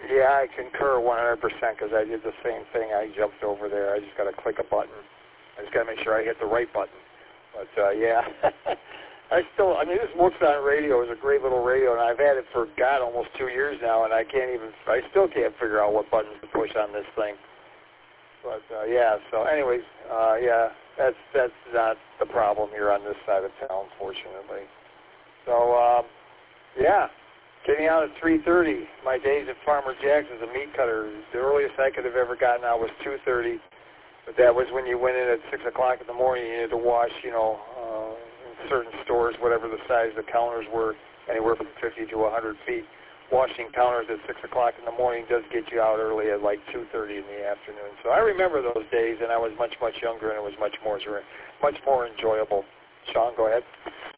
Yeah, I concur 100% because I did the same thing. I jumped over there. I just got to click a button. I just got to make sure I hit the right button. But, yeah, I this works on radio. It's a great little radio, and I've had it for, God, almost 2 years now, and I still can't figure out what buttons to push on this thing. But, yeah, so anyways, yeah, that's not the problem here on this side of town, fortunately. So, yeah, getting out at 3:30. My days at Farmer Jack's as a meat cutter, the earliest I could have ever gotten out was 2:30. But that was when you went in at 6 o'clock in the morning. You needed to wash, in certain stores, whatever the size the counters were, anywhere from 50 to 100 feet. Washing counters at 6 o'clock in the morning does get you out early at like 2:30 in the afternoon. So I remember those days, and I was much, much younger, and it was much more enjoyable. Sean, go ahead.